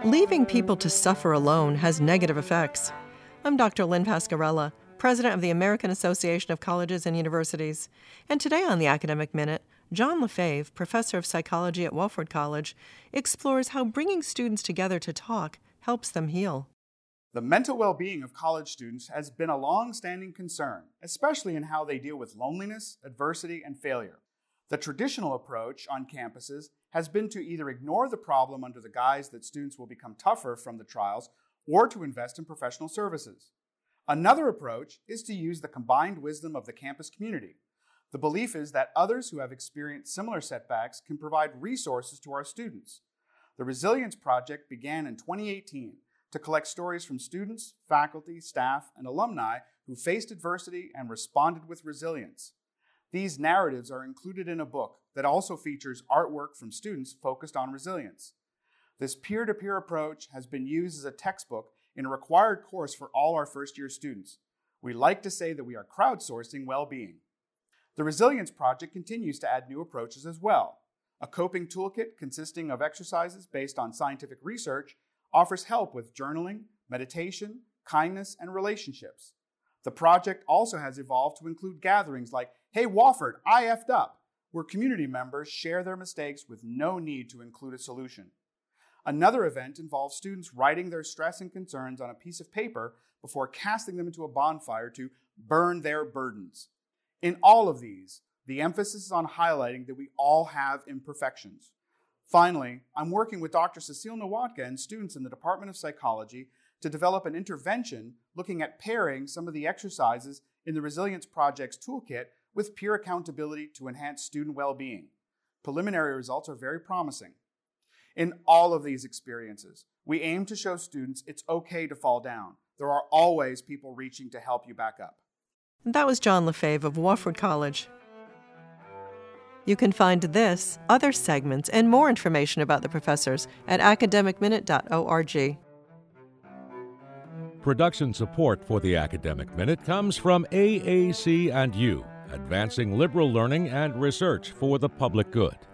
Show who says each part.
Speaker 1: Leaving people to suffer alone has negative effects. I'm Dr. Lynn Pascarella, President of the American Association of Colleges and Universities. And today on the Academic Minute, John Lefebvre, professor of psychology at Wofford College, explores how bringing students together to talk helps them heal.
Speaker 2: The mental well-being of college students has been a long-standing concern, especially in how they deal with loneliness, adversity, and failure. The traditional approach on campuses has been to either ignore the problem under the guise that students will become tougher from the trials or to invest in professional services. Another approach is to use the combined wisdom of the campus community. The belief is that others who have experienced similar setbacks can provide resources to our students. The Resilience Project began in 2018 to collect stories from students, faculty, staff, and alumni who faced adversity and responded with resilience. These narratives are included in a book that also features artwork from students focused on resilience. This peer-to-peer approach has been used as a textbook in a required course for all our first-year students. We like to say that we are crowdsourcing well-being. The Resilience Project continues to add new approaches as well. A coping toolkit consisting of exercises based on scientific research offers help with journaling, meditation, kindness, and relationships. The project also has evolved to include gatherings like Hey Wofford, I effed up, where community members share their mistakes with no need to include a solution. Another event involves students writing their stress and concerns on a piece of paper before casting them into a bonfire to burn their burdens. In all of these, the emphasis is on highlighting that we all have imperfections. Finally, I'm working with Dr. Cecile Nowatka and students in the Department of Psychology to develop an intervention looking at pairing some of the exercises in the Resilience Project's toolkit with peer accountability to enhance student well-being. Preliminary results are very promising. In all of these experiences, we aim to show students it's okay to fall down. There are always people reaching to help you back up.
Speaker 1: That was John Lefebvre of Wofford College. You can find this, other segments, and more information about the professors at academicminute.org.
Speaker 3: Production support for the Academic Minute comes from AAC and U, advancing liberal learning and research for the public good.